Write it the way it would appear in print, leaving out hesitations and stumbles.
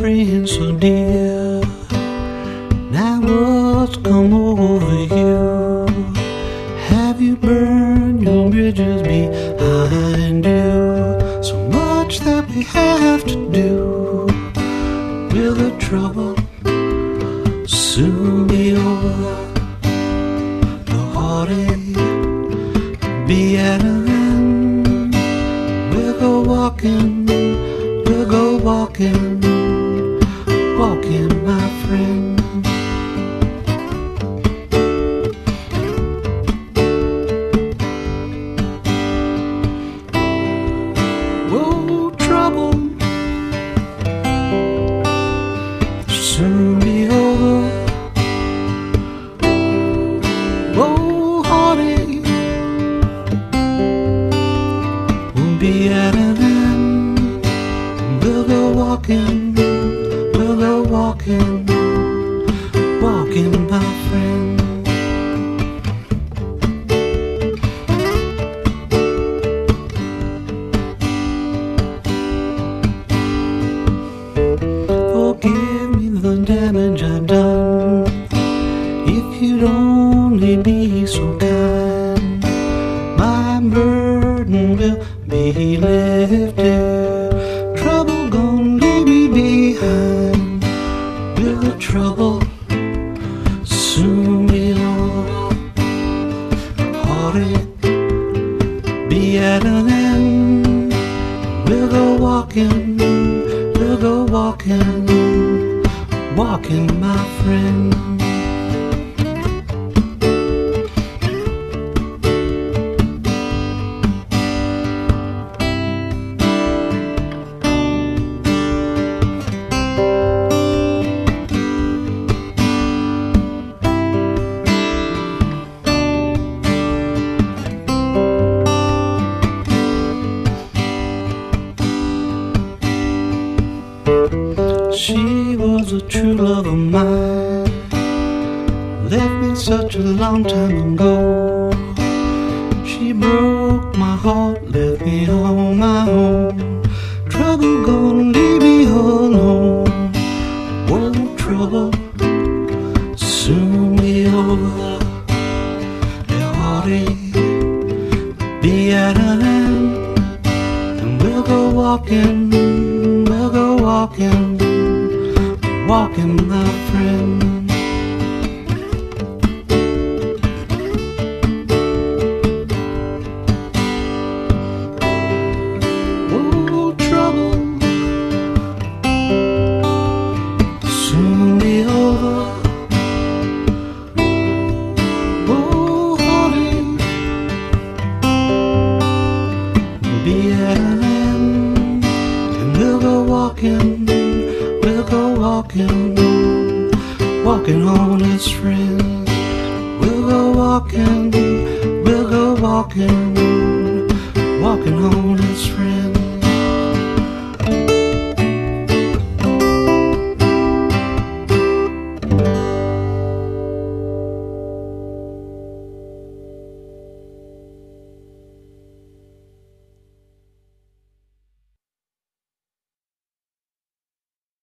friend so dear. Now what's come over you? Have you burned your bridges behind you? So much that we have to do. Will the trouble soon be over? The heartache be at an end. We'll go walking, we'll go walking, walking, my friend. Whoa, trouble soon be over. Whoa, heartache will be at an end. We'll go walking, we'll go walking, walking, my friend. Forgive me the damage I've done. If you'd only be so kind, my burden will be lifted. Trouble gonna leave me behind. Will the trouble soon be over? Heartache be at an end. We'll go walking, we'll go walking, walking, my friend. She was a true love of mine, left me such a long time ago. She broke my heart, left me on my own. Trouble gonna leave me alone. Whoa, trouble soon be over. The heartache be at an end. And we'll go walking, we'll go walking, walking, my friend. Oh, trouble soon be over. Oh, heartache be at an end. And we'll go walking, we'll go walking, walking on as friends. We'll go walking, we'll go walking, walking on as friends.